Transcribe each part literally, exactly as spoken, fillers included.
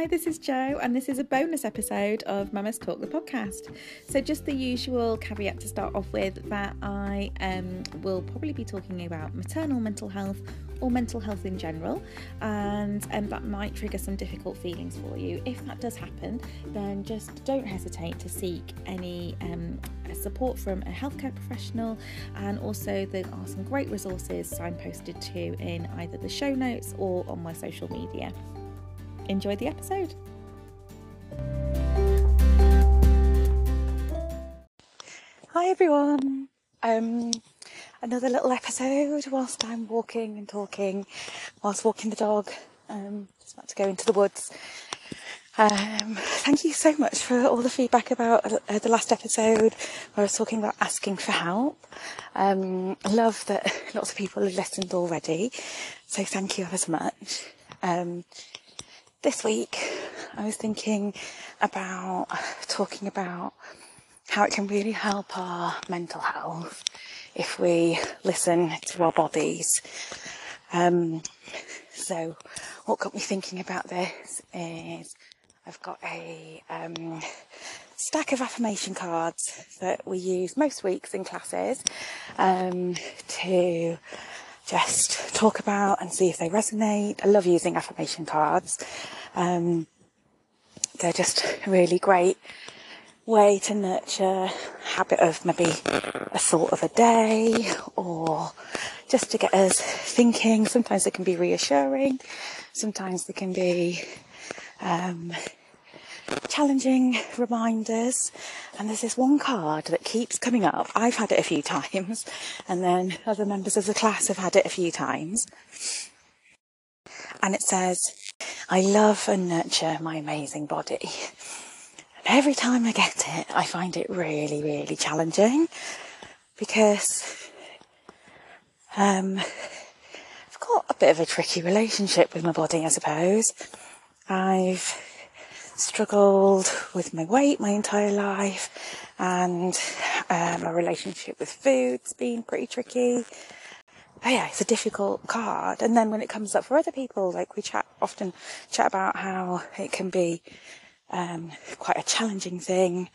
Hi, this is Jo, and this is a bonus episode of Mamas Talk the podcast. So just the usual caveat to start off with, that I um, will probably be talking about maternal mental health or mental health in general, and um, that might trigger some difficult feelings for you. If that does happen, then just don't hesitate to seek any um, support from a healthcare professional, and also there are some great resources signposted to in either the show notes or on my social media. Enjoy the episode. Hi everyone. Um, another little episode whilst I'm walking and talking, whilst walking the dog. Um, just about to go into the woods. Um, thank you so much for all the feedback about uh, the last episode where I was talking about asking for help. Um, I love that lots of people have listened already, so thank you ever so much. Um, This week, I was thinking about talking about how it can really help our mental health if we listen to our bodies. Um, so what got me thinking about this is I've got a um, stack of affirmation cards that we use most weeks in classes um, to just talk about and see if they resonate. I love using affirmation cards. Um, they're just a really great way to nurture a habit of maybe a thought of a day, or just to get us thinking. Sometimes they can be reassuring, sometimes they can be um, challenging reminders. And there's this one card that keeps coming up. I've had it a few times, and then other members of the class have had it a few times. And it says, "I love and nurture my amazing body." And every time I get it, I find it really, really challenging, because um, I've got a bit of a tricky relationship with my body, I suppose. I've struggled with my weight my entire life, and uh, my relationship with food's been pretty tricky. Oh yeah, it's a difficult card. And then when it comes up for other people, like we chat often chat about how it can be um, quite a challenging thing.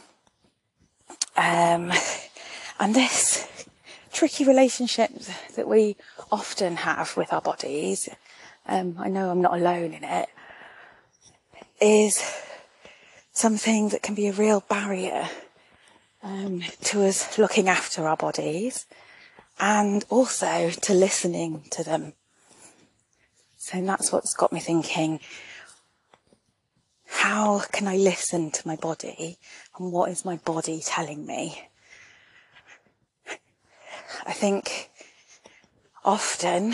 Um, and this tricky relationship that we often have with our bodies, um, I know I'm not alone in it, is something that can be a real barrier um, to us looking after our bodies, and also to listening to them. So that's what's got me thinking, how can I listen to my body, and what is my body telling me? I think often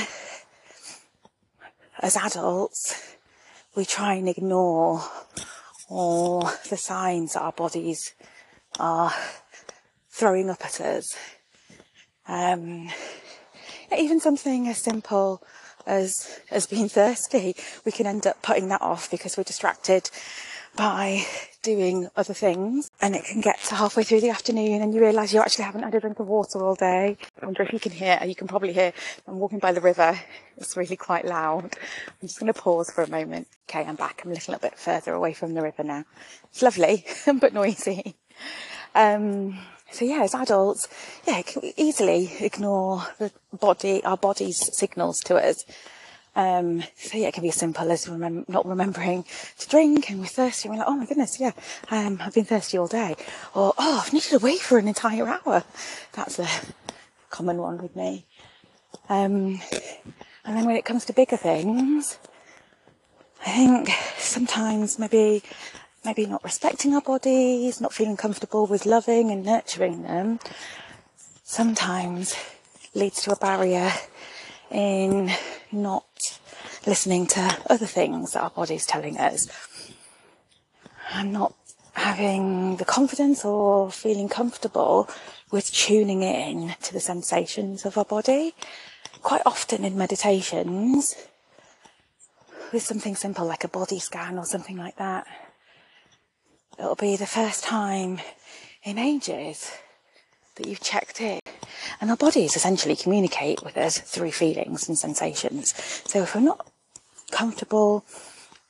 as adults we try and ignore all the signs that our bodies are throwing up at us. Um, even something as simple as as being thirsty, we can end up putting that off because we're distracted by doing other things, and it can get to halfway through the afternoon and you realise you actually haven't had a drink of water all day. I wonder if you can hear, you can probably hear, I'm walking by the river, it's really quite loud. I'm just going to pause for a moment. Okay, I'm back. I'm a little bit further away from the river now. It's lovely but noisy. Um, so yeah, as adults, yeah, can we easily ignore the body, our body's signals to us. Um, so yeah, it can be as simple as remem- not remembering to drink, and we're thirsty, and we're like, oh my goodness, yeah, um, I've been thirsty all day. Or, oh, I've needed a wee for an entire hour. That's a common one with me. Um, and then when it comes to bigger things, I think sometimes maybe maybe not respecting our bodies, not feeling comfortable with loving and nurturing them, sometimes leads to a barrier in not listening to other things that our body's telling us. I'm not having the confidence or feeling comfortable with tuning in to the sensations of our body. Quite often in meditations, with something simple like a body scan or something like that, it'll be the first time in ages that you've checked in. And our bodies essentially communicate with us through feelings and sensations. So if we're not comfortable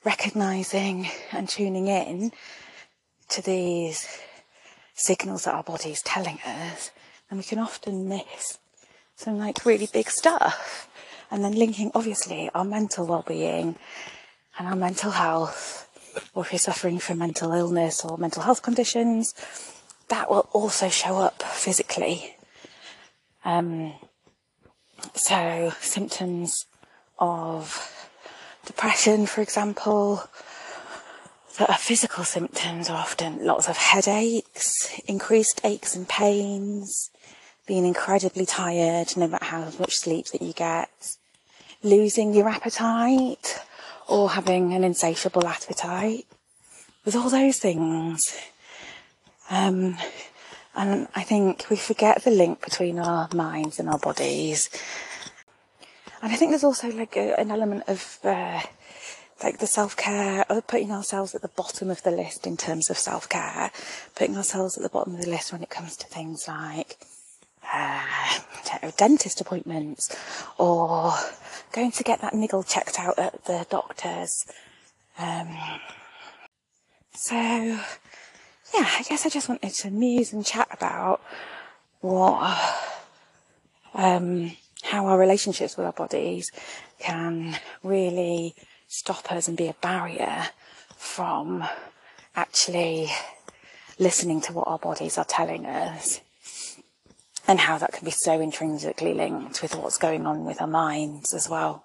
recognising and tuning in to these signals that our body is telling us, and we can often miss some like really big stuff. And then linking obviously our mental well-being and our mental health, or if you're suffering from mental illness or mental health conditions, that will also show up physically. Um, so symptoms of depression, for example, that are physical symptoms are often lots of headaches, increased aches and pains, being incredibly tired no matter how much sleep that you get, losing your appetite or having an insatiable appetite. With all those things, um, and I think we forget the link between our minds and our bodies. And I think there's also like a, an element of uh, like the self-care, of putting ourselves at the bottom of the list in terms of self-care, putting ourselves at the bottom of the list when it comes to things like uh, dentist appointments, or going to get that niggle checked out at the doctor's. Um, so, yeah, I guess I just wanted to muse and chat about what, um, how our relationships with our bodies can really stop us and be a barrier from actually listening to what our bodies are telling us, and how that can be so intrinsically linked with what's going on with our minds as well.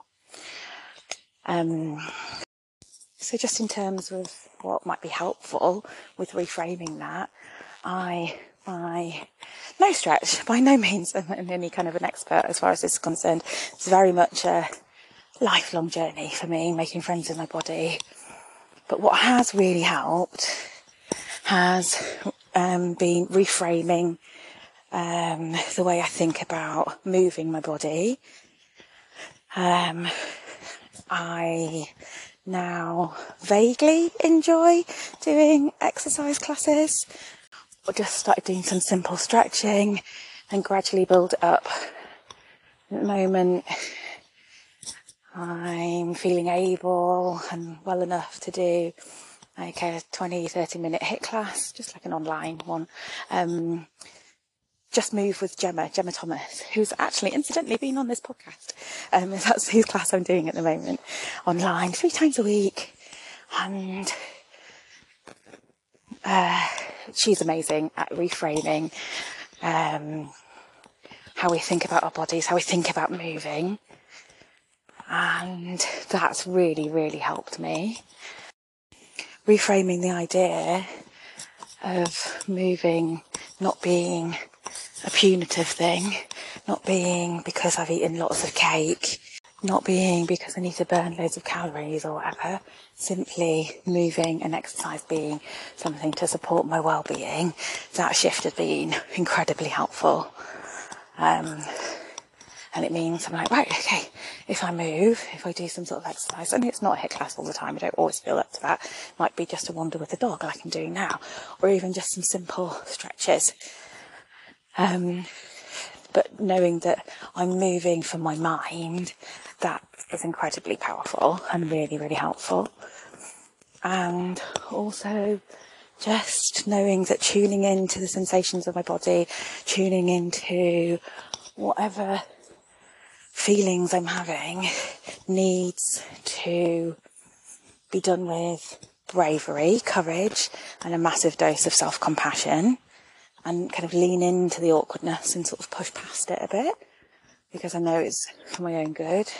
Um, so just in terms of what might be helpful with reframing that, I, by no stretch, by no means am any kind of an expert as far as this is concerned. It's very much a lifelong journey for me, making friends with my body. But what has really helped has um, been reframing um, the way I think about moving my body. Um, I now vaguely enjoy doing exercise classes, or just started doing some simple stretching and gradually build it up. At the moment, I'm feeling able and well enough to do like a twenty, thirty minute HIIT class, just like an online one. Um, Just Move with Gemma, Gemma Thomas, who's actually incidentally been on this podcast. Um, that's whose class I'm doing at the moment, online, three times a week. And uh, she's amazing at reframing um, how we think about our bodies, how we think about moving. And that's really, really helped me. Reframing the idea of moving not being a punitive thing, not being because I've eaten lots of cake, not being because I need to burn loads of calories or whatever, simply moving and exercise being something to support my well-being. That shift has been incredibly helpful. Um, and it means I'm like, right, okay, if I move, if I do some sort of exercise, I mean, it's not a HIIT class all the time, I don't always feel up to that. It might be just a wander with the dog like I'm doing now, or even just some simple stretches. Um, but knowing that I'm moving for my mind, that is incredibly powerful and really, really helpful. And also just knowing that tuning into the sensations of my body, tuning into whatever feelings I'm having, needs to be done with bravery, courage, and a massive dose of self-compassion. And kind of lean into the awkwardness and sort of push past it a bit, because I know it's for my own good.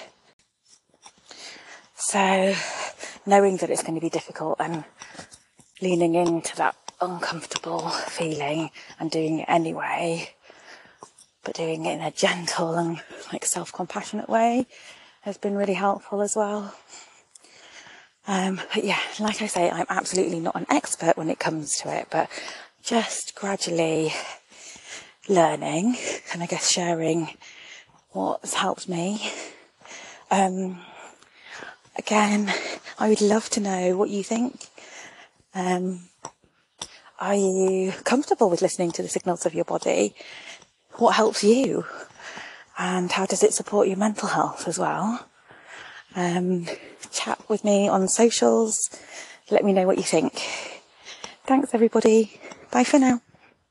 So knowing that it's going to be difficult and leaning into that uncomfortable feeling and doing it anyway, but doing it in a gentle and like self-compassionate way has been really helpful as well. Um, but yeah, like I say, I'm absolutely not an expert when it comes to it, but just gradually learning and I guess sharing what's helped me. Um, again, I would love to know what you think. Um, are you comfortable with listening to the signals of your body? What helps you? And how does it support your mental health as well? Um, chat with me on socials. Let me know what you think. Thanks, everybody. Bye for now.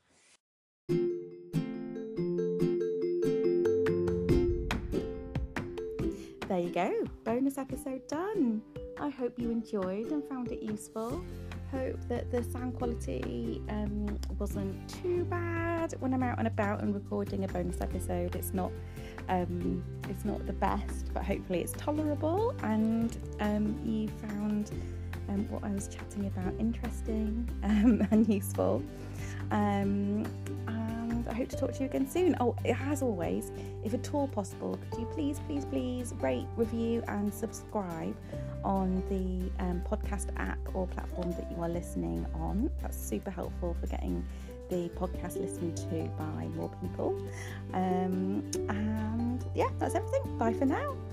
There you go. Bonus episode done. I hope you enjoyed and found it useful. Hope that the sound quality um, wasn't too bad when I'm out and about and recording a bonus episode. It's not um, it's not the best, but hopefully it's tolerable, and um, you found um, what I was chatting about interesting um, and useful. Um, and I hope to talk to you again soon. Oh, as always, if at all possible, could you please, please, please rate, review and subscribe on the um, podcast app or platform that you are listening on. That's super helpful for getting the podcast listened to by more people. Um, and yeah, that's everything. Bye for now.